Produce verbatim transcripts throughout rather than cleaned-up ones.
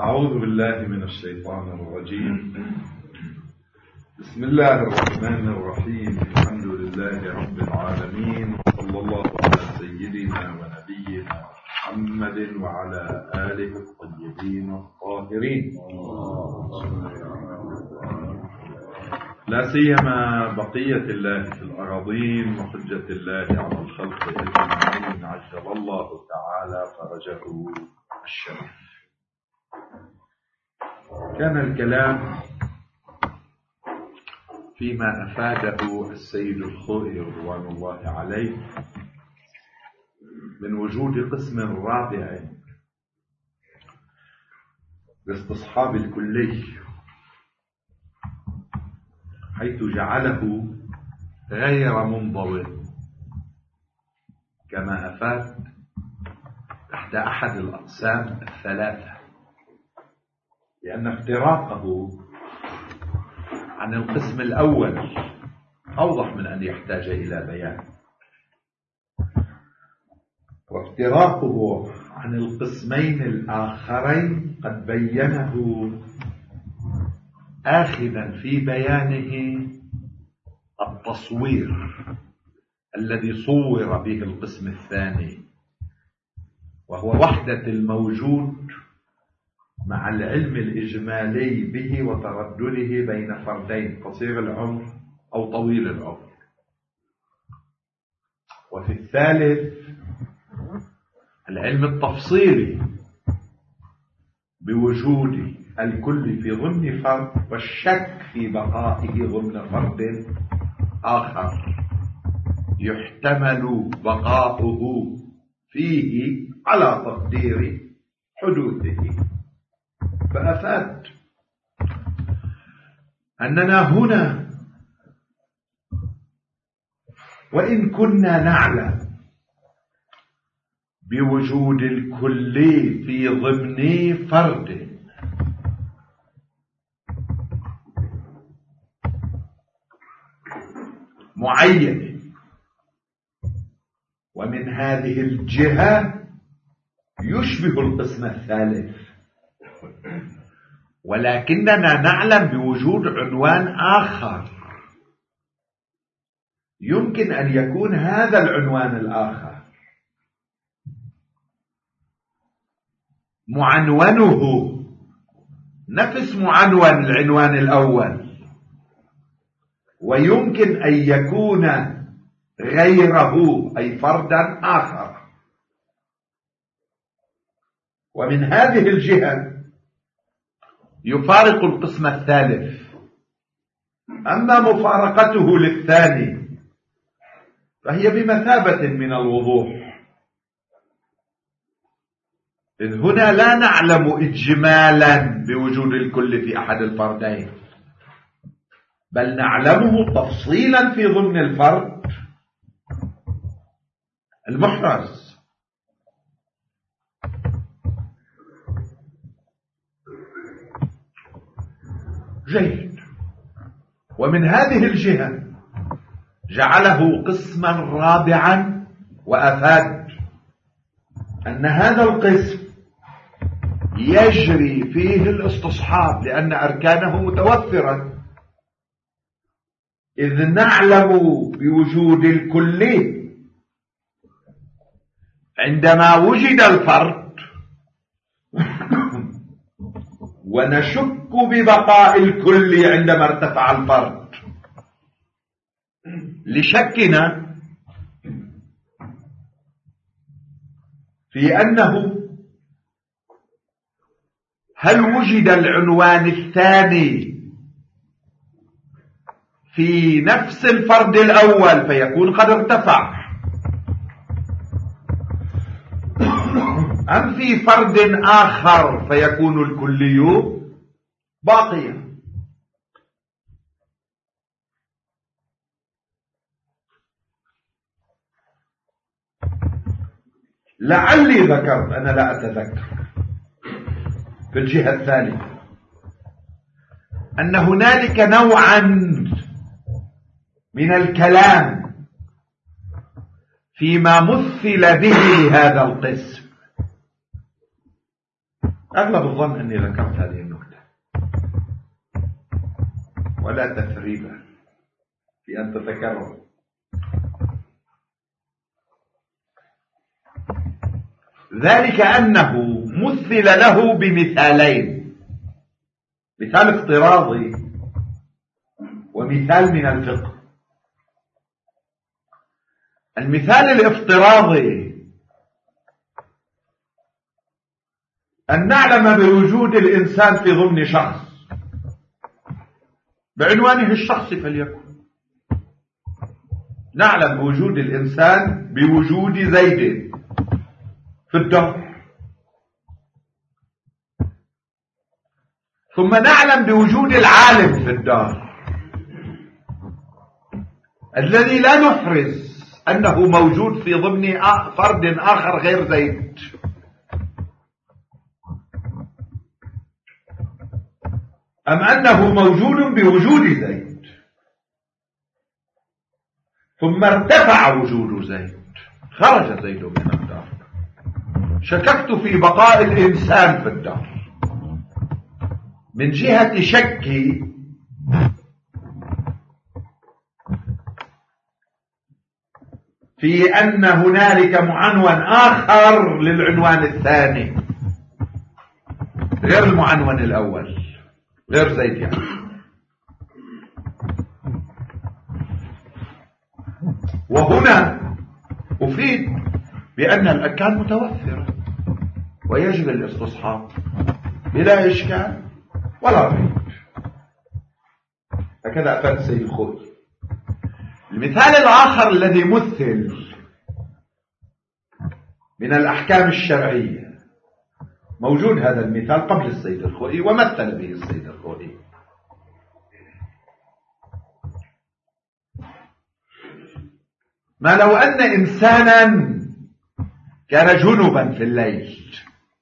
أعوذ بالله من الشيطان الرجيم. بسم الله الرحمن الرحيم. الحمد لله رب العالمين، وصلى الله على سيدنا ونبينا محمد وعلى آله الطيبين الطاهرين، لا سيما بقية الله في الأراضين وحجة الله على الخلق أجمعين، عجل الله تعالى فرجه الشريف. كان الكلام فيما أفاده السيد الخوئي رضوان الله عليه من وجود قسم رابع لاستصحاب الكلي، حيث جعله غير منضبط كما أفاد تحت أحد الأقسام الثلاثة، لأن افتراقه عن القسم الأول أوضح من أن يحتاج إلى بيان، وافتراقه عن القسمين الآخرين قد بينه آخذا في بيانه التصوير الذي صور به القسم الثاني، وهو وحدة الموجود مع العلم الإجمالي به وتردده بين فردين قصير العمر أو طويل العمر. وفي الثالث العلم التفصيلي بوجود الكل في ضمن فرد والشك في بقائه ضمن فرد آخر يحتمل بقاؤه فيه على تقدير حدوثه. فأفاد أننا هنا وإن كنا نعلم بوجود الكلي في ضمن فرد معين، ومن هذه الجهة يشبه القسم الثالث، ولكننا نعلم بوجود عنوان آخر يمكن أن يكون هذا العنوان الآخر معنونه نفس معنون العنوان الأول، ويمكن أن يكون غيره أي فردا آخر. ومن هذه الجهة يفارق القسم الثالث. أما مفارقته للثاني فهي بمثابة من الوضوح، إذ هنا لا نعلم إجمالا بوجود الكل في أحد الفردين، بل نعلمه تفصيلا في ضمن الفرد المحرز. جيد. ومن هذه الجهة جعله قسما رابعا، وأفاد أن هذا القسم يجري فيه الاستصحاب لأن أركانه متوفرة، إذ نعلم بوجود الكلي عندما وجد الفرد ونشك ببقاء الكل عندما ارتفع الفرد، لشكنا في أنه هل وجد العنوان الثاني في نفس الفرد الأول فيكون قد ارتفع، أم في فرد آخر فيكون الكلي باقيا. لعلي ذكرت، أنا لا أتذكر، في الجهة الثانية أن هنالك نوعا من الكلام فيما مثل به هذا القسم، أغلب الظن أني ذكرت هذه النكتة ولا تثريب في أن تتكرر. ذلك أنه مثل له بمثالين، مثال افتراضي ومثال من الفقه. المثال الافتراضي أن نعلم بوجود الإنسان في ضمن شخص بعنوانه الشخصي فليكن. نعلم بوجود الإنسان بوجود زيد في الدهر، ثم نعلم بوجود العالم في الدهر الذي لا نحرز أنه موجود في ضمن فرد آخر غير زيد. أم أنه موجود بوجود زيد ثم ارتفع وجود زيد، خرج زيد من الدار. شككت في بقاء الإنسان في الدار من جهة شكي في أن هنالك معنون آخر للعنوان الثاني غير المعنون الأول، غير زيد يعني. وهنا أفيد بأن الأركان متوفرة ويجب الاستصحاب بلا إشكال ولا ريب. هكذا أفاد السيد الخوئي. المثال الآخر الذي مثل من الأحكام الشرعية، موجود هذا المثال قبل السيد الخوئي ومثل به السيد الخوئي. ما لو أن إنسانا كان جنبا في الليل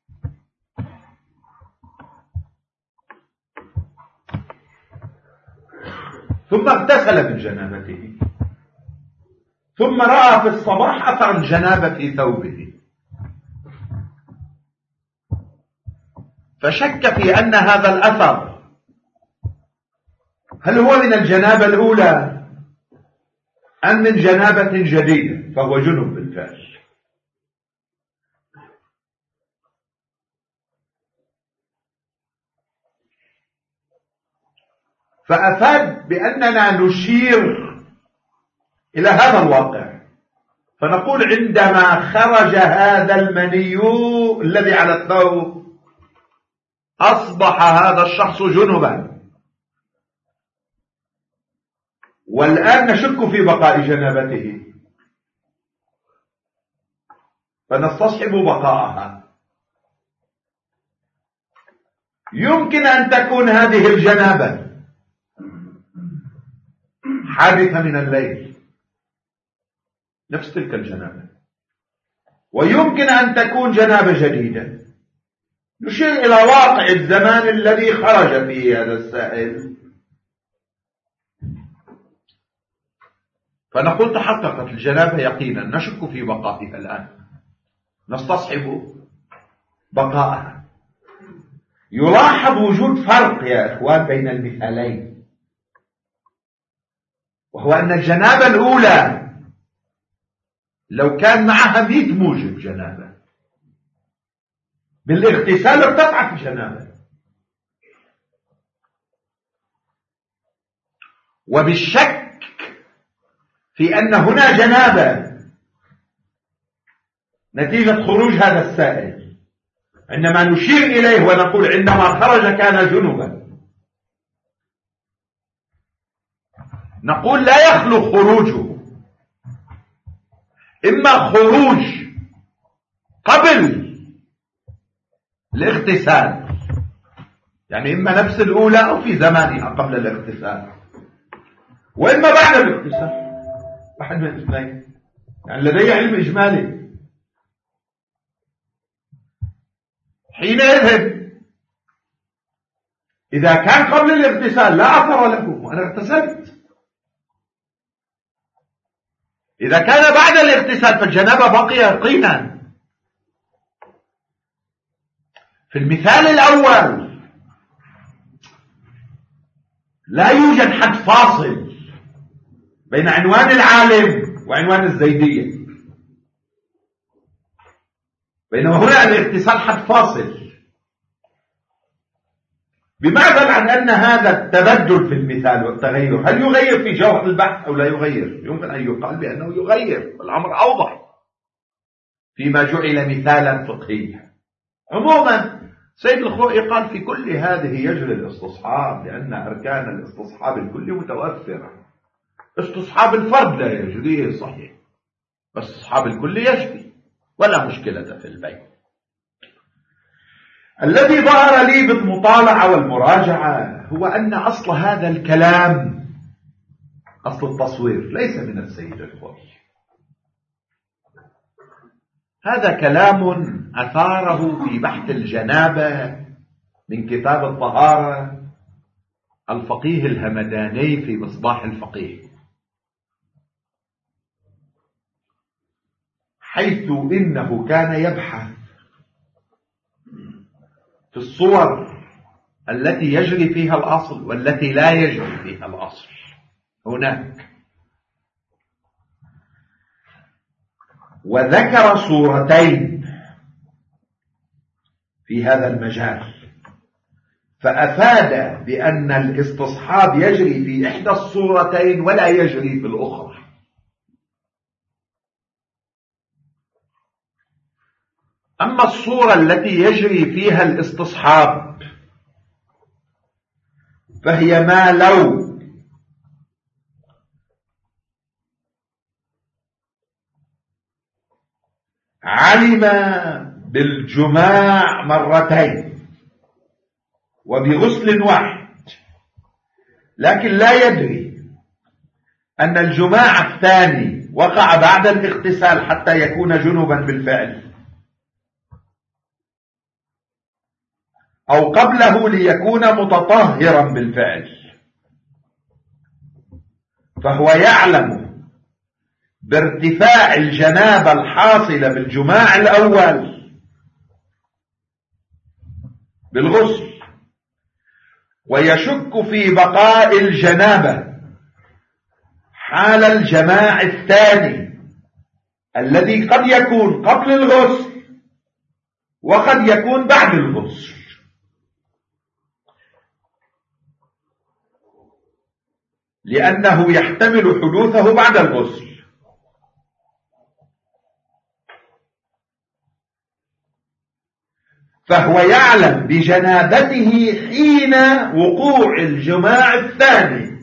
ثم اغتسل من جنابته ثم رأى في الصباح أثر الجنابة في ثوبه، فشك في أن هذا الأثر هل هو من الجنابة الأولى أم من جنابة جديدة، فهو جنب بالفعل. فأفاد بأننا نشير إلى هذا الواقع، فنقول عندما خرج هذا المني الذي على الثوب أصبح هذا الشخص جنبا، والآن نشك في بقاء جنابته فنستصحب بقاءها. يمكن أن تكون هذه الجنابة حادثة من الليل، نفس تلك الجنابة، ويمكن أن تكون جنابة جديدة. نشير إلى واقع الزمان الذي خرج فيه هذا السائل، فنقول تحققت الجنابة يقينا، نشك في بقائها الآن، نستصحب بقائها. يلاحظ وجود فرق يا إخوان بين المثالين، وهو أن الجنابة الأولى لو كان معها مئة موجب جنابة بالاغتسال ارتفعت الجنابة، وبالشك في أن هنا جنابة نتيجة خروج هذا السائل، عندما نشير إليه ونقول عندما خرج كان جنبا، نقول لا يخلو خروجه إما خروج قبل الاغتسال، يعني إما نفس الأولى أو في زمانها قبل الاغتسال، وإما بعد الاغتسال، واحد من الاثنين. يعني لدي علم إجمالي. حينئذ إذا كان قبل الاغتسال لا أثر له وأنا اغتسلت، إذا كان بعد الاغتسال فالجنابة بقي يقينا. في المثال الأول لا يوجد حد فاصل بين عنوان العالم وعنوان الزيدية، بينما هنا الاتصال حد فاصل، بمعزل عن أن هذا التبدل في المثال والتغير هل يغير في جوهر البحث أو لا يغير؟ يمكن أن يقال بأنه يغير، والأمر أوضح فيما جعل مثالا فقهيا. عموما سيد الخوئي قال في كل هذه يجري الاستصحاب، لأن أركان الاستصحاب الكلي متوفرة. استصحاب الفرد لا يجري صحيح، بس استصحاب الكلي يجري ولا مشكلة في البيت. الذي ظهر لي بالمطالعة والمراجعة هو أن أصل هذا الكلام، أصل التصوير، ليس من السيد الخوئي. هذا كلام أثاره في بحث الجنابة من كتاب الطهارة الفقيه الهمداني في مصباح الفقيه، حيث إنه كان يبحث في الصور التي يجري فيها الأصل والتي لا يجري فيها الأصل هناك، وذكر صورتين في هذا المجال، فأفاد بأن الاستصحاب يجري في إحدى الصورتين ولا يجري في الأخرى. أما الصورة التي يجري فيها الاستصحاب فهي ما لو علم بالجماع مرتين وبغسل واحد، لكن لا يدري أن الجماع الثاني وقع بعد الاغتسال حتى يكون جنبا بالفعل، أو قبله ليكون متطهرا بالفعل، فهو يعلم بارتفاع الجنابة الحاصلة بالجماع الأول بالغسل، ويشك في بقاء الجنابة حال الجماع الثاني الذي قد يكون قبل الغسل وقد يكون بعد الغسل، لأنه يحتمل حدوثه بعد الغسل. فهو يعلم بجنابته حين وقوع الجماع الثاني،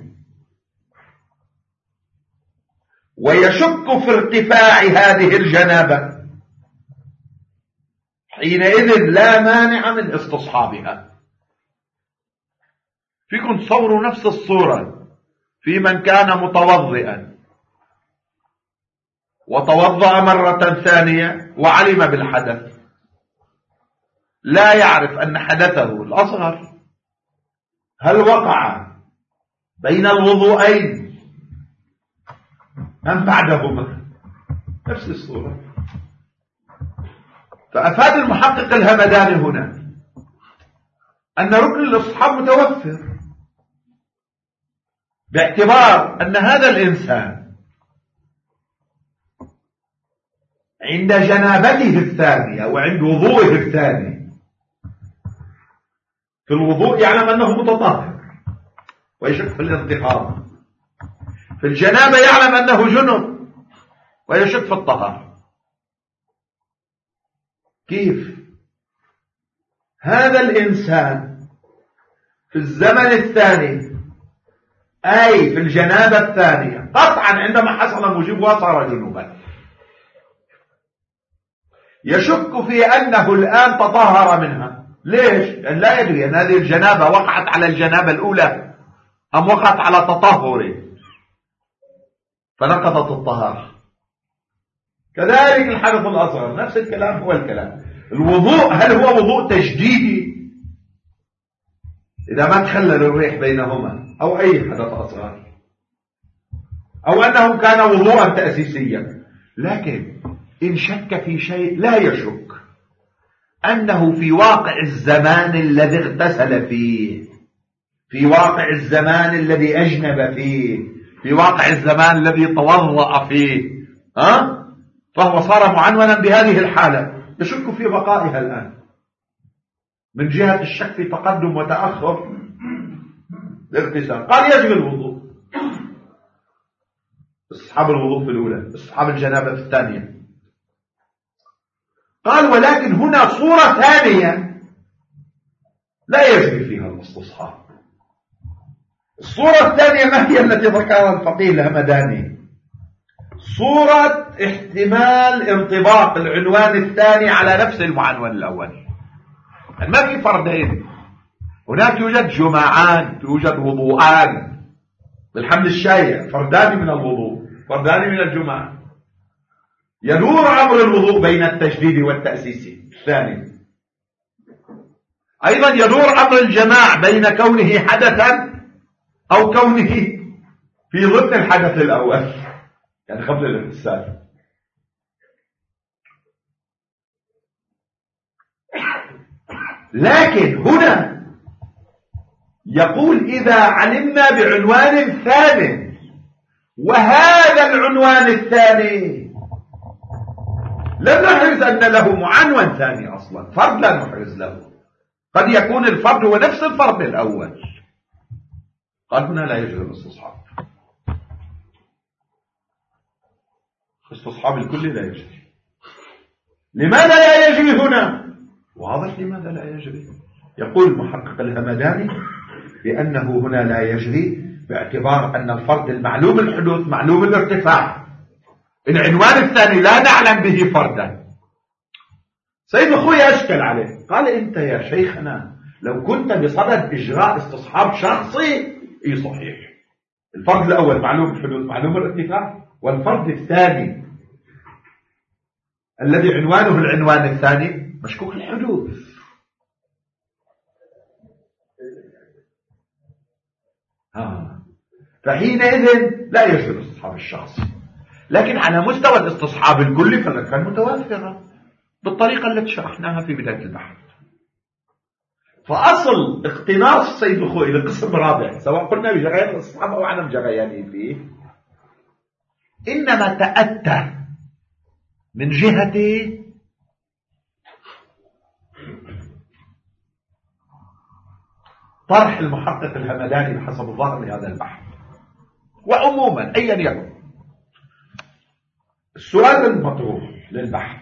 ويشك في ارتفاع هذه الجنابة، حينئذ لا مانع من استصحابها. فيكم تصوروا نفس الصورة في من كان متوضئا وتوضأ مرة ثانية وعلم بالحدث، لا يعرف أن حدثه الأصغر هل وقع بين الوضوءين أم بعدهما، نفس الصورة. فأفاد المحقق الهمداني هنا أن ركن الاستصحاب متوفر، باعتبار أن هذا الإنسان عند جنابته الثانية وعند وضوءه الثاني، في الوضوء يعلم أنه متطهر ويشك في الانتقاض، في الجنابة يعلم أنه جنب ويشك في الطهارة. كيف هذا الإنسان في الزمن الثاني، أي في الجنابة الثانية، قطعا عندما حصل موجبها صار جنوبا، يشك في أنه الآن تطهر منها. ليش؟ لأن لا يدري أن هذه الجنابة وقعت على الجنابة الأولى أم وقعت على تطهر فنقضت الطهارة. كذلك الحدث الأصغر نفس الكلام، هو الكلام. الوضوء هل هو وضوء تجديدي إذا ما تخلل الريح بينهما، أو أي حدث أصغر، أو أنه كان وضوءا تأسيسيا. لكن إن شك في شيء لا يشك، أنه في واقع الزمان الذي اغتسل فيه، في واقع الزمان الذي أجنب فيه، في واقع الزمان الذي توضأ فيه، ها؟ فهو صار معنونا بهذه الحالة، يشك في بقائها الآن من جهة الشك في تقدم وتأخر الاغتسال. قال يجب الوضوء، استصحاب الوضوء في الأولى، استصحاب الجنابة في الثانية. قال ولكن هنا صورة ثانية لا يجري فيها الاستصحاب. الصورة الثانية ما هي التي ذكرها الفقيه الهمداني؟ صورة احتمال انطباق العنوان الثاني على نفس المعنون الأول. يعني ما في فردين، هناك يوجد جماعان، يوجد وضوءان بالحمل الشائع، فردان من الوضوء، فردان من الجماع، يدور أمر الوضوء بين التجديد والتأسيس الثاني. أيضا يدور أمر الجماع بين كونه حدثا أو كونه في ضمن الحدث الأول، يعني قبل الاغتسال. لكن هنا يقول إذا علمنا بعنوان ثاني، وهذا العنوان الثاني لم نحرز أن له معنون ثاني أصلا، فرد لا نحرز له، قد يكون الفرد هو نفس الفرد الأول. قال هنا لا يجري الاستصحاب، استصحاب الكل لا يجري. لماذا لا يجري هنا؟ واضح لماذا لا يجري. يقول المحقق الهمداني بأنه هنا لا يجري باعتبار أن الفرد المعلوم الحدوث معلوم الارتفاع، العنوان الثاني لا نعلم به فردا. سيد أخوي أشكل عليه، قال أنت يا شيخنا لو كنت بصدد إجراء استصحاب شخصي اي صحيح، الفرد الأول معلوم الحدوث معلوم الارتفاع، والفرد الثاني الذي عنوانه العنوان الثاني مشكوك الحدوث. آه. فحينئذ لا يجوز الاستصحاب الشخصي، لكن على مستوى الاستصحاب الكلي فقد كان متوافرا بالطريقة التي شرحناها في بداية البحث. فأصل اقتناص السيد الخوئي لقسم رابع سواء قلنا بجريان الاستصحاب أو عدم جريانه فيه إنما تأتى من جهة طرح المحقق الهمداني بحسب الظاهر لهذا البحث. وعموما أيا يكن السؤال المطروح للبحث،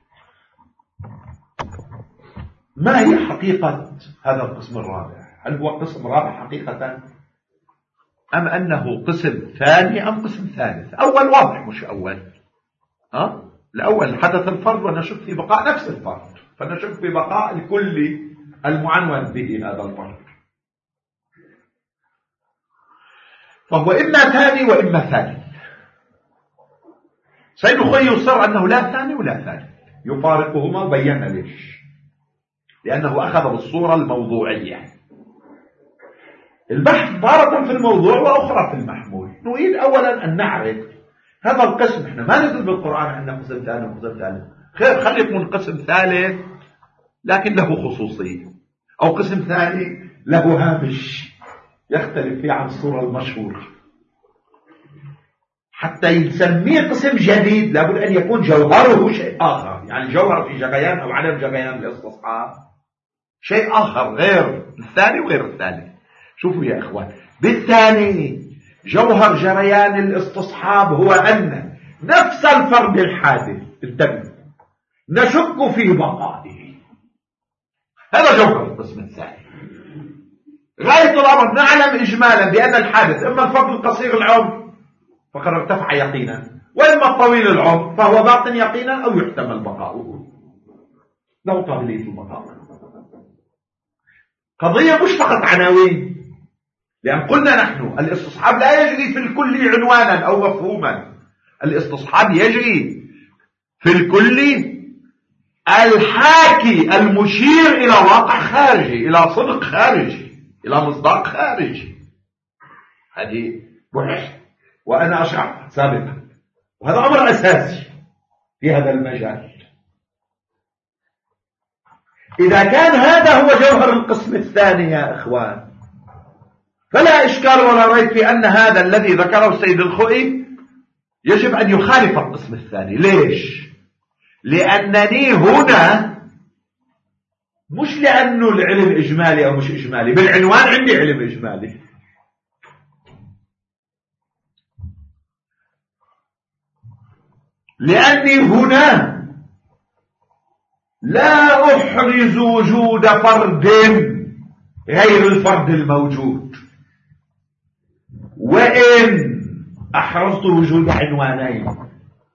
ما هي حقيقة هذا القسم الرابع؟ هل هو قسم رابع حقيقة أم أنه قسم ثاني أم قسم ثالث؟ أول واضح مش أول، ها؟ الأول حدث الفرد ونشك في بقاء نفس الفرد، فنشك في بقاء الكل المعنون به هذا الفرد، فهو إما ثاني وإما ثالث. سيد خوي يصر أنه لا ثاني ولا ثالث، يفارقهما وبين ليش، لأنه أخذ بالصورة الموضوعية. البحث تارة في الموضوع وأخرى في المحمول. نريد أولا أن نعرف هذا القسم، احنا ما نزل بالقرآن عندنا قسم ثاني وقسم ثالث، خير خلي يكون قسم ثالث لكن له خصوصية، أو قسم ثاني له هامش يختلف فيه عن الصورة المشهورة، حتى يسميه قسم جديد لابد أن يكون جوهره شيء آخر، يعني الجوهر في جريان أو عدم جريان الاستصحاب شيء آخر غير الثاني وغير الثالث. شوفوا يا إخوان، بالثاني جوهر جريان الاستصحاب هو أن نفس الفرد الحادث الدم نشك في بقائه، هذا جوهر القسم الثاني. غاية الأمر نعلم إجمالا بأن الحادث إما الفرد القصير العمر فقد ارتفع يقينا، وإما الطويل العمر فهو باطن يقينا أو يحتمل بقاؤه، له قابلية البقاء. قضية مش فقط عناوين، لأن قلنا نحن الاستصحاب لا يجري في الكل عنوانا أو مفهوما، الاستصحاب يجري في الكل الحاكي المشير إلى واقع خارجي، إلى صدق خارجي، إلى مصداق خارجي. هذه بحث وأنا أشرح سابقا، وهذا أمر أساسي في هذا المجال. إذا كان هذا هو جوهر القسم الثاني يا إخوان، فلا إشكال ولا ريب في أن هذا الذي ذكره السيد الخوئي يجب أن يخالف القسم الثاني. ليش؟ لأنني هنا مش لأنه العلم إجمالي أو مش إجمالي، بالعنوان عندي علم إجمالي، لأني هنا لا أحرز وجود فرد غير الفرد الموجود، وإن أحرزت وجود عنوانين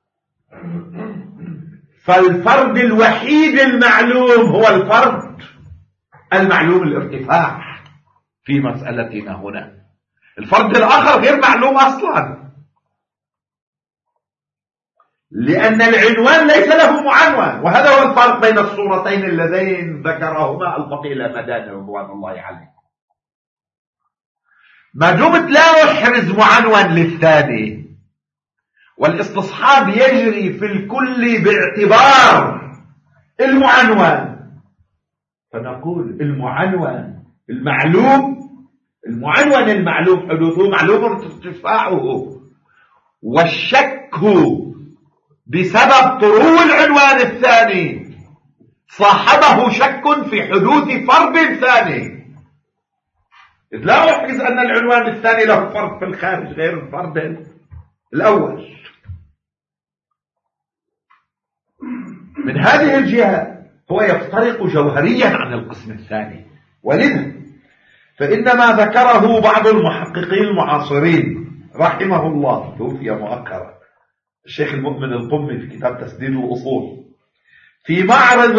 فالفرد الوحيد المعلوم هو الفرد المعلوم الارتفاع في مسألتنا هنا. الفرد الآخر غير معلوم أصلا، لأن العنوان ليس له معنون، وهذا هو الفرق بين الصورتين اللذين ذكرهما الفقيه الهمداني رضوان الله عليه. ما دمت لا أحرز معنون للثاني، والاستصحاب يجري في الكل باعتبار المعنون، فنقول المعنون المعلوم، المعنون المعلوم حدوثه معلوم ارتفاعه، والشك بسبب طرو العنوان الثاني صاحبه شك في حدوث فرد ثاني، إذ لا أحرز أن العنوان الثاني له فرد في الخارج غير الفرد الأول. من هذه الجهة هو يفترق جوهريا عن القسم الثاني، ولذا فإنما ذكره بعض المحققين المعاصرين رحمه الله، توفي مؤخرا، الشيخ المؤمن القمي في كتاب تسديد الأصول، في معرض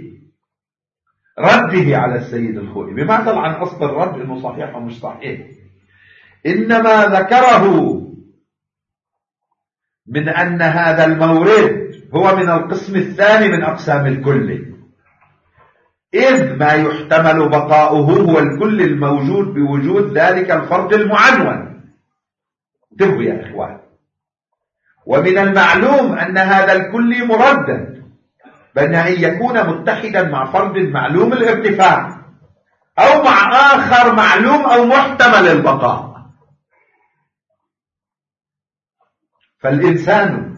رده على السيد الخوئي، بمعزل عن أصل الرد إنه صحيح أو مش صحيح، إنما ذكره من أن هذا المورد هو من القسم الثاني من أقسام الكل، إذ ما يحتمل بقاؤه هو الكل الموجود بوجود ذلك الفرد المعنون. انتبهوا يا إخوان، ومن المعلوم أن هذا الكل مردد بين أن يكون متحدا مع فرد معلوم الارتفاع أو مع آخر معلوم أو محتمل البقاء. فالإنسان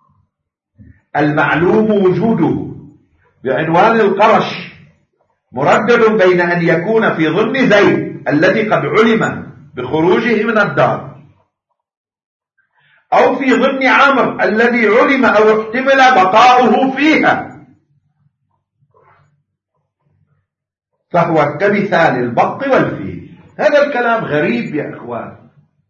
المعلوم وجوده بعنوان القرش مردد بين أن يكون في ضمن زيد الذي قد علم بخروجه من الدار، أو في ضمن عمرو الذي علم أو احتمل بقاؤه فيها، فهو كمثال البط والفيل. هذا الكلام غريب يا إخوان.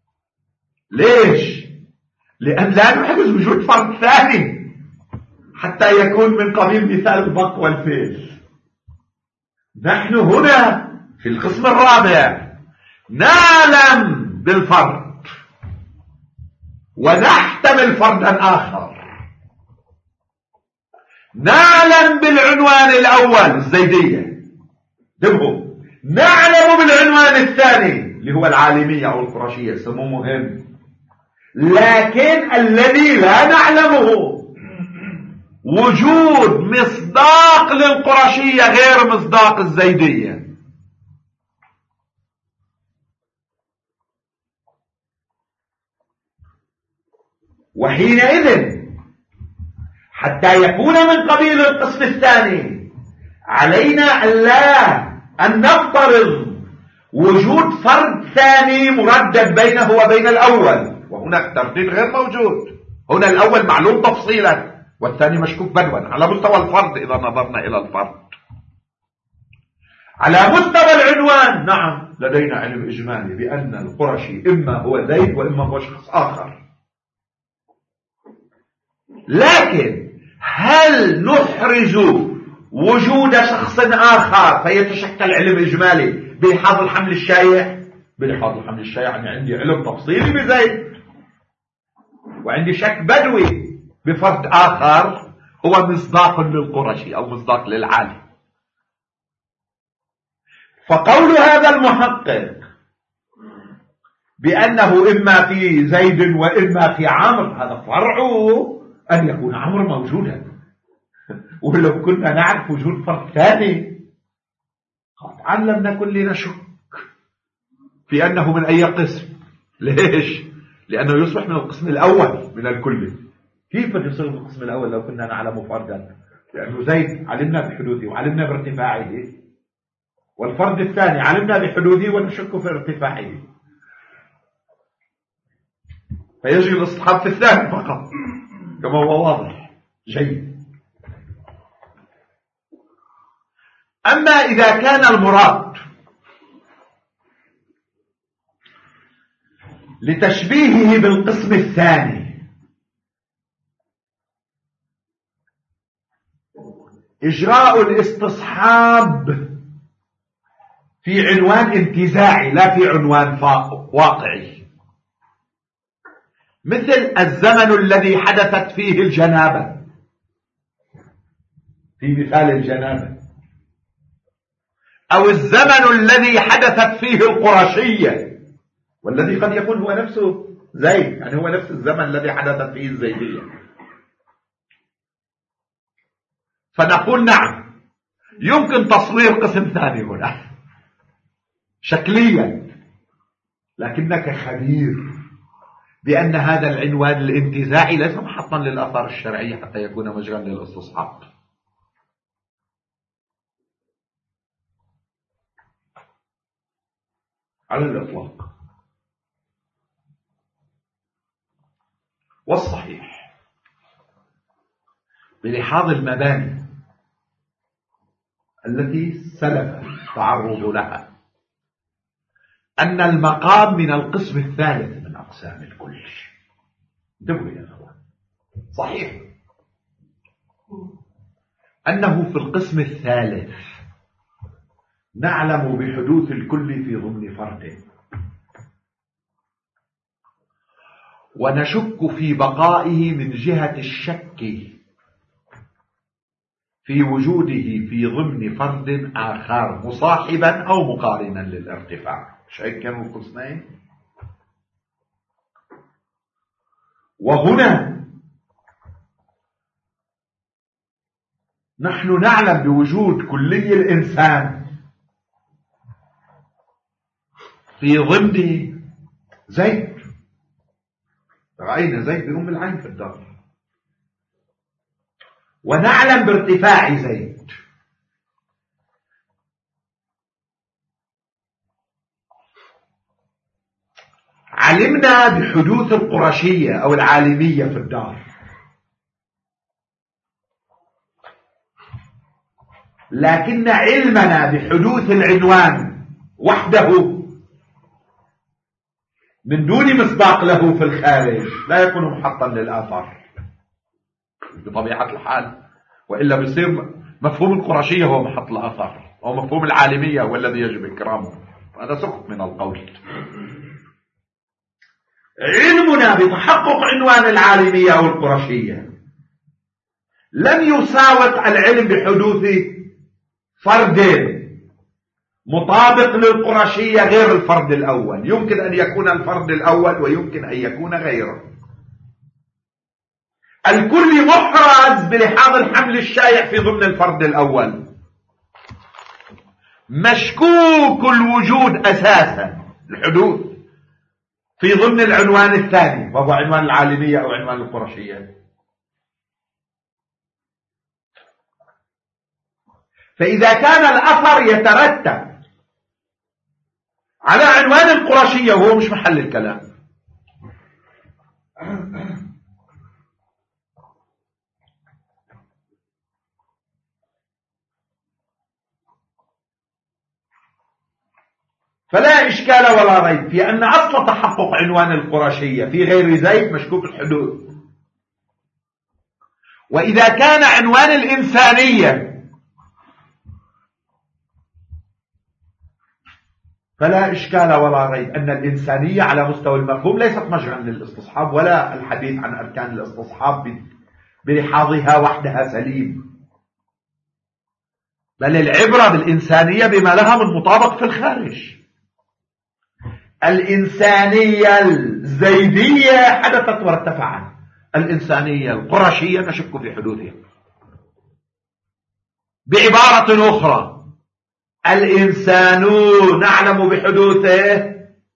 ليش؟ لأن لا نحرز وجود فرد ثاني حتى يكون من قبيل مثال البط والفيل. نحن هنا في القسم الرابع نعلم بالفرد ونحتمل فردا آخر، نعلم بالعنوان الأول الزيدية، انتبهوا، نعلم بالعنوان الثاني اللي هو العالمية أو القرشية، سموه مهم، لكن الذي لا نعلمه وجود مصداق للقرشية غير مصداق الزيدية. وحينئذ حتى يكون من قبيل القسم الثاني علينا ألا أن نفترض وجود فرد ثاني مردد بينه وبين الأول، وهناك ترديد غير موجود. هنا الأول معلوم تفصيلا والثاني مشكوك بدوا على مستوى الفرد. إذا نظرنا إلى الفرد على مستوى العنوان، نعم لدينا علم إجمالي بأن القرشي إما هو زيد وإما هو شخص آخر، لكن هل نحرز وجود شخص آخر فيتشكل علم إجمالي بلحاظ الحمل الشائع؟ بلحاظ الحمل الشائع يعني عندي علم تفصيلي بزيد وعندي شك بدوي بفرد آخر هو مصداق للقرشي أو مصداق للعالم. فقول هذا المحقق بأنه إما في زيد وإما في عمرو هذا فرعه أن يكون عمرو موجودا، ولو كنا نعرف وجود فرد ثاني قطعا لم نكن لنشك في أنه من أي قسم. ليش؟ لأنه يصبح من القسم الأول من الكل. كيف يصير من القسم الأول لو كنا نعلم فردا؟ لأنه زيد علمنا بحدوده وعلمنا بارتفاعه، والفرد الثاني علمنا بحدوده ونشك في ارتفاعه، فيجري الاستصحاب في الثاني فقط كما هو واضح. جيد. أما إذا كان المراد لتشبيهه بالقسم الثاني إجراء الاستصحاب في عنوان انتزاعي لا في عنوان واقعي، مثل الزمن الذي حدثت فيه الجنابة في مثال الجنابة، أو الزمن الذي حدثت فيه القرشية، والذي قد يكون هو نفسه زيد، يعني هو نفس الزمن الذي حدثت فيه الزيدية. فنقول نعم يمكن تصوير قسم ثاني هنا شكليا، لكنك خبير بأن هذا العنوان الانتزاعي ليس محطا للآثار الشرعية حتى يكون مجرا للاستصحاب. على الإطلاق. والصحيح بلحاظ المباني التي سلف التعرض لها أن المقام من القسم الثالث من أقسام الكل. انتبهوا يا أخوان، صحيح أنه في القسم الثالث نعلم بحدوث الكل في ضمن فرد، ونشك في بقائه من جهة الشك في وجوده في ضمن فرد آخر مصاحبا أو مقارنا للارتفاع. مش هيك كانوا القسمين؟ وهنا نحن نعلم بوجود كلي الإنسان في ضمن زيد، رأينا زيد بأم العين في الدار، ونعلم بارتفاع زيد، علمنا بحدوث القرشية أو العالمية في الدار، لكن علمنا بحدوث العنوان وحده من دون مسباق له في الخارج لا يكون محطا للآثار بطبيعة الحال، وإلا بيصير مفهوم القرشية هو محط الآثار، أو مفهوم العالمية هو الذي يجب إكرامه. هذا سقط من القول. علمنا بتحقق عنوان العالمية أو القرشية لم يساوط العلم بحدوث فرد مطابق للقرشية غير الفرد الأول. يمكن أن يكون الفرد الأول ويمكن أن يكون غيره. الكل محرز بلحاظ الحمل الشائع في ضمن الفرد الأول، مشكوك الوجود أساسا الحدوث في ضمن العنوان الثاني وهو عنوان العالمية أو عنوان القرشية. فإذا كان الأثر يترتب على عنوان القرشية وهو مش محل الكلام، فلا إشكال ولا ريب في أن أصل تحقق عنوان القرشية في غير زيد مشكوك الحدوث. وإذا كان عنوان الإنسانية فلا إشكال ولا ريب أن الإنسانية على مستوى المفهوم ليست مجرا للاستصحاب، ولا الحديث عن أركان الاستصحاب بلحاظها وحدها سليم، بل العبرة بالإنسانية بما لها من مطابق في الخارج. الإنسانية الزيدية حدثت وارتفعت، الإنسانية القرشية نشك في حدوثها. بعبارة أخرى، الإنسان نعلم بحدوثه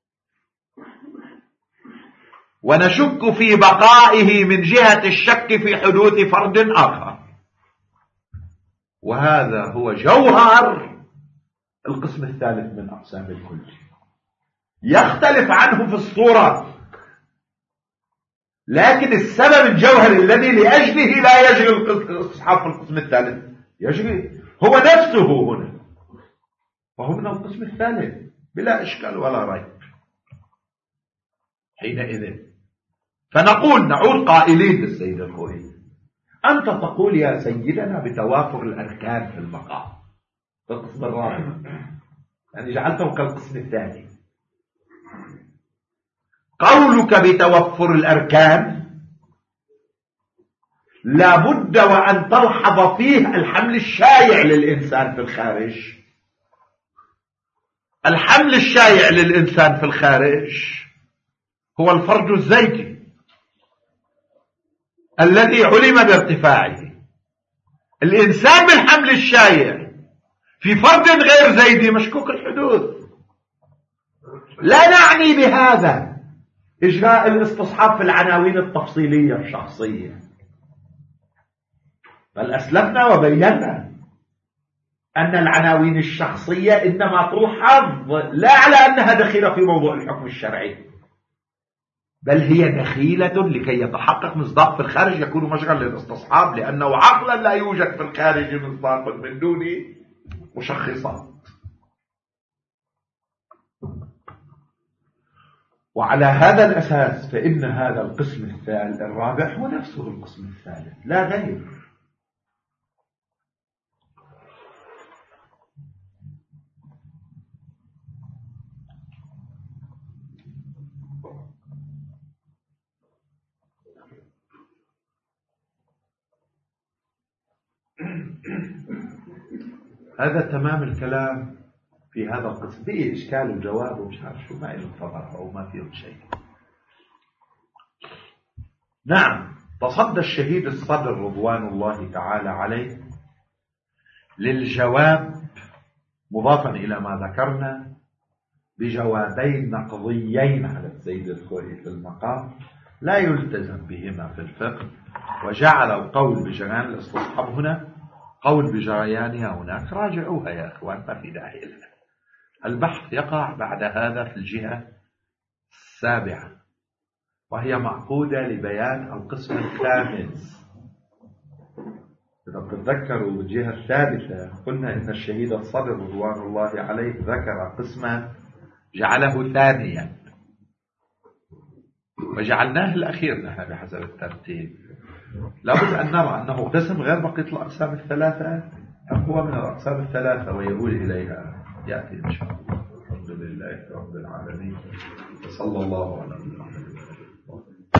ونشك في بقائه من جهة الشك في حدوث فرد آخر، وهذا هو جوهر القسم الثالث من أقسام الكل، يختلف عنه في الصورة، لكن السبب الجوهري الذي لأجله لا يجري الاستصحاب في القسم الثالث يجري هو نفسه هنا، وهو من القسم الثالث بلا إشكال ولا ريب. حينئذ فنقول، نعود قائلين للسيد الخوئي: أنت تقول يا سيدنا بتوافر الأركان في المقام في القسم الرابع، يعني جعلته كالقسم الثاني. قولك بتوفر الأركان لابد وأن تلحظ فيه الحمل الشائع للإنسان في الخارج. الحمل الشائع للإنسان في الخارج هو الفرد الزيدي الذي علم بارتفاعه. الإنسان بالحمل الشائع في فرد غير زيدي مشكوك الحدوث. لا نعني بهذا إجراء الاستصحاب في العناوين التفصيلية الشخصية، بل أسلفنا وبينا أن العناوين الشخصية إنما تلحظ لا على أنها دخيلة في موضوع الحكم الشرعي، بل هي دخيلة لكي يتحقق مصداق في الخارج يكون مشغل للاستصحاب، لأنه عقلا لا يوجد في الخارج مصداق من دون مشخصات. وعلى هذا الأساس فإن هذا القسم الثالث الرابع هو نفسه القسم الثالث لا غير. هذا تمام الكلام في هذا القسم. فيه إشكال وجواب ومش عارف شو، ما ينتظر أو ما فيه شيء. نعم، تصدى الشهيد الصدر رضوان الله تعالى عليه للجواب مضافا إلى ما ذكرنا بجوابين نقضيين على السيد الخوئي في المقام لا يلتزم بهما في الفقه، وجعل القول بجريان الاستصحاب هنا قول بجريانها هناك. راجعوها يا أخوان، ما في داعي لها. البحث يقع بعد هذا في الجهة السابعة، وهي معقودة لبيان القسم الخامس. إذا تتذكروا بالجهة الثالثة قلنا إن الشهيد الصدر رضوان الله عليه ذكر قسما جعله ثانيا، وجعلناه الأخير نحن بحسب الترتيب. لابد أن نرى أنه قسم غير بقية الأقسام الثلاثة، هو من الأقسام الثلاثة ويقول إليها يأتي إن شاء الله. الحمد لله رب العالمين، وصلى الله على محمد.